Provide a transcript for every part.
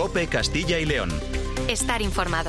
COPE Castilla y León. Estar informado.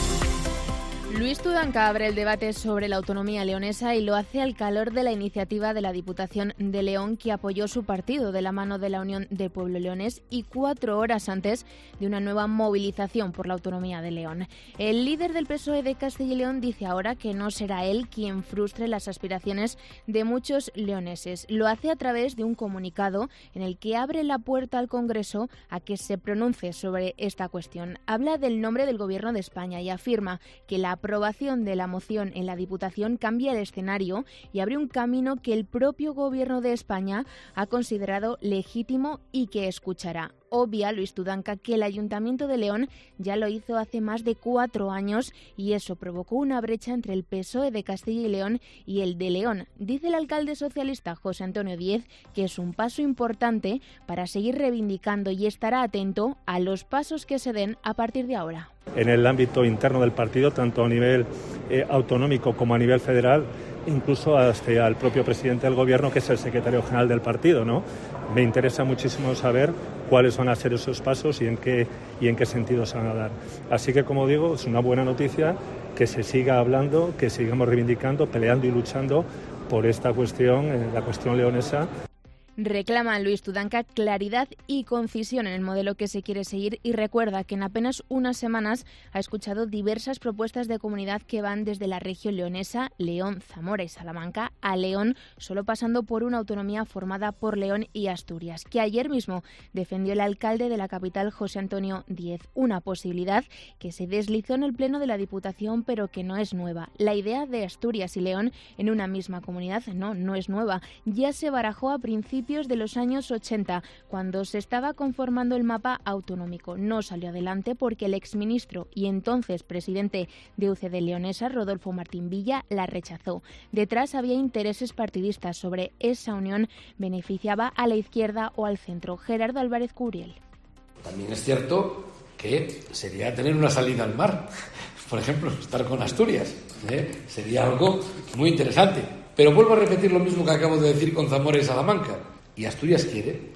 Luis Tudanca abre el debate sobre la autonomía leonesa y lo hace al calor de la iniciativa de la Diputación de León que apoyó su partido de la mano de la Unión del Pueblo Leonés y 4 horas antes de una nueva movilización por la autonomía de León. El líder del PSOE de Castilla y León dice ahora que no será él quien frustre las aspiraciones de muchos leoneses. Lo hace a través de un comunicado en el que abre la puerta al Congreso a que se pronuncie sobre esta cuestión. Habla del nombre del Gobierno de España y afirma que la aprobación de la moción en la Diputación cambia el escenario y abre un camino que el propio Gobierno de España ha considerado legítimo y que escuchará. Obvia Luis Tudanca que el Ayuntamiento de León ya lo hizo hace más de 4 años y eso provocó una brecha entre el PSOE de Castilla y León y el de León. Dice el alcalde socialista José Antonio Díez que es un paso importante para seguir reivindicando y estará atento a los pasos que se den a partir de ahora. En el ámbito interno del partido, tanto a nivel autonómico como a nivel federal, incluso hasta el propio presidente del Gobierno, que es el secretario general del partido, ¿no? Me interesa muchísimo saber cuáles van a ser esos pasos y en qué sentido se van a dar. Así que, como digo, es una buena noticia que se siga hablando, que sigamos reivindicando, peleando y luchando por esta cuestión, la cuestión leonesa. Reclama Luis Tudanca claridad y concisión en el modelo que se quiere seguir y recuerda que en apenas unas semanas ha escuchado diversas propuestas de comunidad que van desde la región leonesa, León, Zamora y Salamanca, a León, solo pasando por una autonomía formada por León y Asturias, que ayer mismo defendió el alcalde de la capital, José Antonio Díez, una posibilidad que se deslizó en el pleno de la Diputación pero que no es nueva. La idea de Asturias y León en una misma comunidad no es nueva, ya se barajó a principios de los años 80, cuando se estaba conformando el mapa autonómico. No salió adelante porque el exministro y entonces presidente de UCD leonesa, Rodolfo Martín Villa, la rechazó. Detrás había intereses partidistas sobre esa unión beneficiaba a la izquierda o al centro. Gerardo Álvarez Curiel. También es cierto que sería tener una salida al mar, por ejemplo, estar con Asturias, sería algo muy interesante. Pero vuelvo a repetir lo mismo que acabo de decir con Zamora y Salamanca. ¿Y Asturias quiere?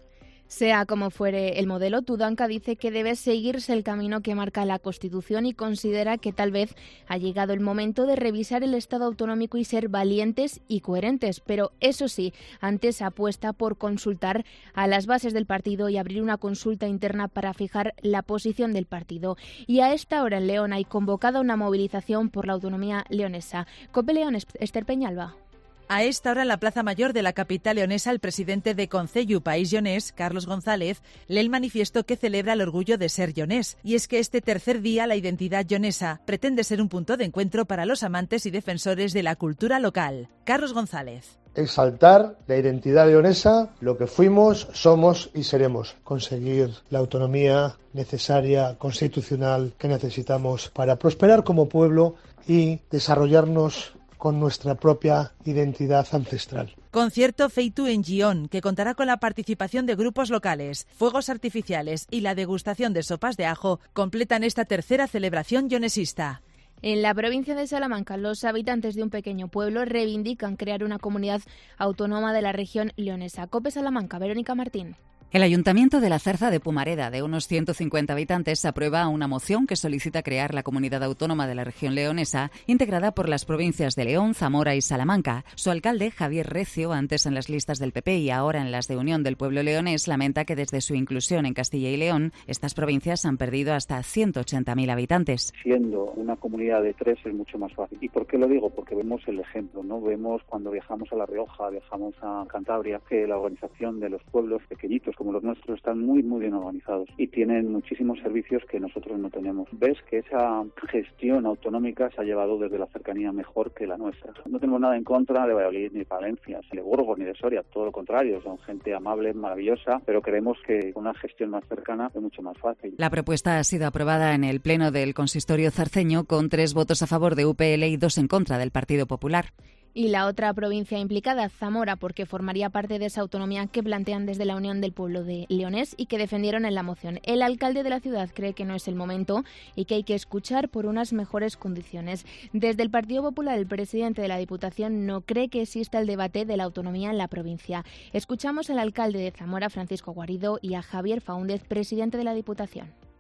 Sea como fuere el modelo, Tudanca dice que debe seguirse el camino que marca la Constitución y considera que tal vez ha llegado el momento de revisar el Estado autonómico y ser valientes y coherentes. Pero eso sí, antes apuesta por consultar a las bases del partido y abrir una consulta interna para fijar la posición del partido. Y a esta hora en León hay convocada una movilización por la autonomía leonesa. COPE León, Esther Peñalba. A esta hora en la Plaza Mayor de la capital leonesa, el presidente de Concello País Lleonés, Carlos González, lee el manifiesto que celebra el orgullo de ser lleonés. Y es que este tercer día, la identidad lleonesa pretende ser un punto de encuentro para los amantes y defensores de la cultura local. Carlos González. Exaltar la identidad leonesa, lo que fuimos, somos y seremos. Conseguir la autonomía necesaria, constitucional, que necesitamos para prosperar como pueblo y desarrollarnos con nuestra propia identidad ancestral. Concierto Feitu en Gion, que contará con la participación de grupos locales, fuegos artificiales y la degustación de sopas de ajo, completan esta tercera celebración lleonesista. En la provincia de Salamanca, los habitantes de un pequeño pueblo reivindican crear una comunidad autónoma de la región leonesa. COPE Salamanca, Verónica Martín. El Ayuntamiento de la Zarza de Pumareda, de unos 150 habitantes, aprueba una moción que solicita crear la comunidad autónoma de la región leonesa, integrada por las provincias de León, Zamora y Salamanca. Su alcalde, Javier Recio, antes en las listas del PP y ahora en las de Unión del Pueblo Leonés, lamenta que desde su inclusión en Castilla y León, estas provincias han perdido hasta 180.000 habitantes. Siendo una comunidad de 3 es mucho más fácil. ¿Y por qué lo digo? Porque vemos el ejemplo, ¿no? Vemos cuando viajamos a La Rioja, viajamos a Cantabria, que la organización de los pueblos pequeñitos como los nuestros están muy bien organizados y tienen muchísimos servicios que nosotros no tenemos. Ves que esa gestión autonómica se ha llevado desde la cercanía mejor que la nuestra. No tenemos nada en contra de Valladolid, ni de Palencia, ni de Burgos, ni de Soria, todo lo contrario, son gente amable, maravillosa, pero creemos que una gestión más cercana es mucho más fácil. La propuesta ha sido aprobada en el pleno del consistorio zarceño con 3 votos a favor de UPL y 2 en contra del Partido Popular. Y la otra provincia implicada, Zamora, porque formaría parte de esa autonomía que plantean desde la Unión del Pueblo de Leonés y que defendieron en la moción. El alcalde de la ciudad cree que no es el momento y que hay que escuchar por unas mejores condiciones. Desde el Partido Popular, el presidente de la Diputación no cree que exista el debate de la autonomía en la provincia. Escuchamos al alcalde de Zamora, Francisco Guarido, y a Javier Faúndez, presidente de la Diputación.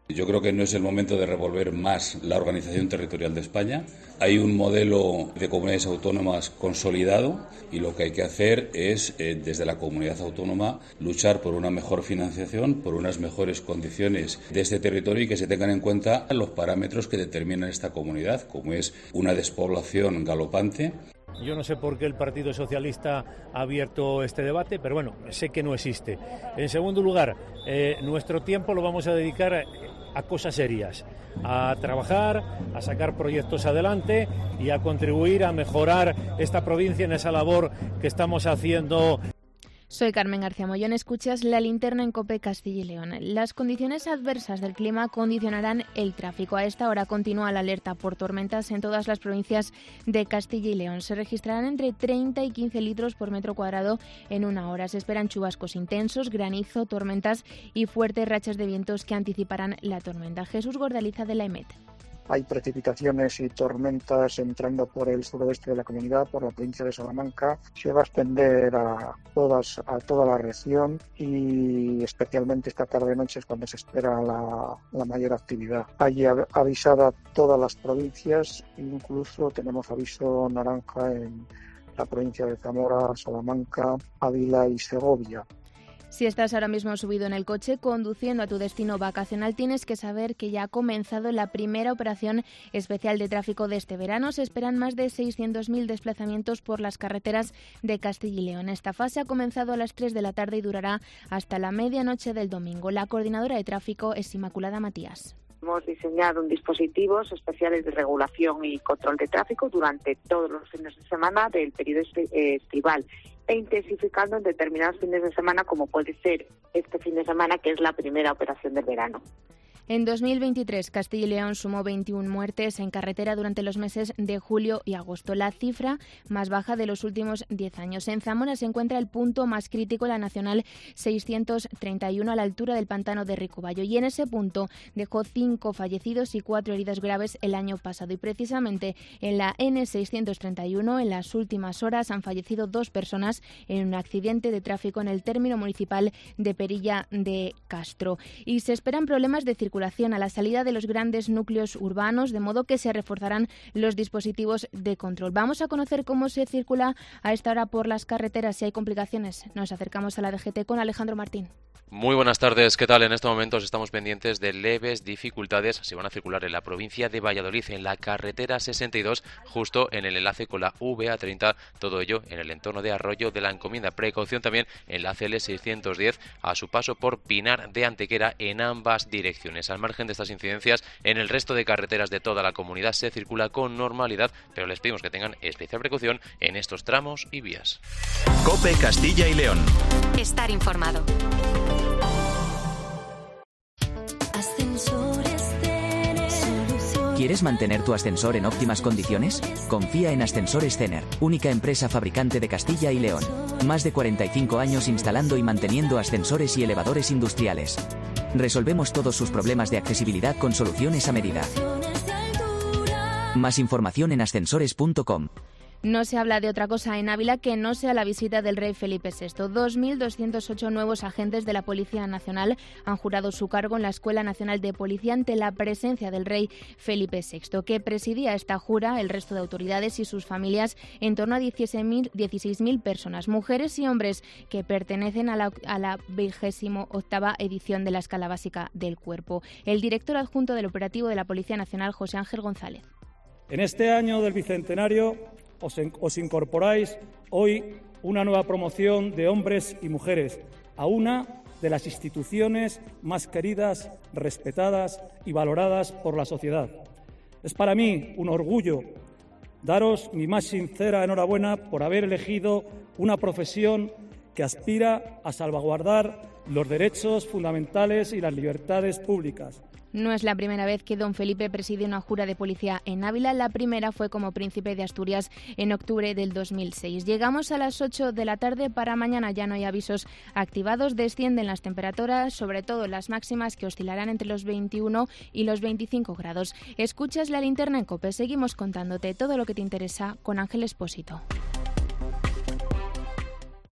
Yo creo que no es el momento de revolver más la organización territorial de España. Hay un modelo de comunidades autónomas consolidado y lo que hay que hacer es, desde la comunidad autónoma, luchar por una mejor financiación, por unas mejores condiciones de este territorio y que se tengan en cuenta los parámetros que determinan esta comunidad, como es una despoblación galopante. Yo no sé por qué el Partido Socialista ha abierto este debate, pero bueno, sé que no existe. En segundo lugar, nuestro tiempo lo vamos a dedicar a cosas serias, a trabajar, a sacar proyectos adelante y a contribuir a mejorar esta provincia en esa labor que estamos haciendo. Soy Carmen García Mollón, escuchas La Linterna en COPE Castilla y León. Las condiciones adversas del clima condicionarán el tráfico. A esta hora continúa la alerta por tormentas en todas las provincias de Castilla y León. Se registrarán entre 30 y 15 litros por metro cuadrado en una hora. Se esperan chubascos intensos, granizo, tormentas y fuertes rachas de vientos que anticiparán la tormenta. Jesús Gordaliza, de la EMET. Hay precipitaciones y tormentas entrando por el suroeste de la comunidad, por la provincia de Salamanca. Se va a extender a toda la región y especialmente esta tarde-noche es cuando se espera la mayor actividad. Hay avisada todas las provincias, incluso tenemos aviso naranja en la provincia de Zamora, Salamanca, Ávila y Segovia. Si estás ahora mismo subido en el coche conduciendo a tu destino vacacional, tienes que saber que ya ha comenzado la primera operación especial de tráfico de este verano. Se esperan más de 600.000 desplazamientos por las carreteras de Castilla y León. Esta fase ha comenzado a las 3 de la tarde y durará hasta la medianoche del domingo. La coordinadora de tráfico es Inmaculada Matías. Hemos diseñado dispositivos especiales de regulación y control de tráfico durante todos los fines de semana del periodo estival e intensificando en determinados fines de semana, como puede ser este fin de semana, que es la primera operación del verano. En 2023, Castilla y León sumó 21 muertes en carretera durante los meses de julio y agosto, la cifra más baja de los últimos 10 años. En Zamora se encuentra el punto más crítico, la Nacional 631, a la altura del pantano de Ricobayo, y en ese punto dejó 5 fallecidos y 4 heridas graves el año pasado. Y precisamente en la N631, en las últimas horas, han fallecido 2 personas en un accidente de tráfico en el término municipal de Perilla de Castro. Y se esperan problemas de circulación a la salida de los grandes núcleos urbanos, de modo que se reforzarán los dispositivos de control. Vamos a conocer cómo se circula a esta hora por las carreteras, si hay complicaciones. Nos acercamos a la DGT con Alejandro Martín. Muy buenas tardes, ¿qué tal? En estos momentos estamos pendientes de leves dificultades. Se van a circular en la provincia de Valladolid, en la carretera 62, justo en el enlace con la VA30, todo ello en el entorno de Arroyo de la Encomienda. Precaución también en la CL 610 a su paso por Pinar de Antequera en ambas direcciones. Al margen de estas incidencias, en el resto de carreteras de toda la comunidad se circula con normalidad, pero les pedimos que tengan especial precaución en estos tramos y vías. COPE Castilla y León. Estar informado. ¿Quieres mantener tu ascensor en óptimas condiciones? Confía en Ascensores Cener, única empresa fabricante de Castilla y León. Más de 45 años instalando y manteniendo ascensores y elevadores industriales. Resolvemos todos sus problemas de accesibilidad con soluciones a medida. Más información en ascensores.com. No se habla de otra cosa en Ávila que no sea la visita del rey Felipe VI. 2.208 nuevos agentes de la Policía Nacional han jurado su cargo en la Escuela Nacional de Policía ante la presencia del rey Felipe VI, que presidía esta jura, el resto de autoridades y sus familias, en torno a 16.000 personas, mujeres y hombres que pertenecen a la 28ª edición de la Escala Básica del Cuerpo. El director adjunto del operativo de la Policía Nacional, José Ángel González. En este año del Bicentenario os incorporáis hoy una nueva promoción de hombres y mujeres a una de las instituciones más queridas, respetadas y valoradas por la sociedad. Es para mí un orgullo daros mi más sincera enhorabuena por haber elegido una profesión que aspira a salvaguardar los derechos fundamentales y las libertades públicas. No es la primera vez que don Felipe preside una jura de policía en Ávila. La primera fue como príncipe de Asturias en octubre del 2006. Llegamos a las 8 de la tarde. Para mañana ya no hay avisos activados. Descienden las temperaturas, sobre todo las máximas, que oscilarán entre los 21 y los 25 grados. Escuchas La Linterna en COPE. Seguimos contándote todo lo que te interesa con Ángel Expósito.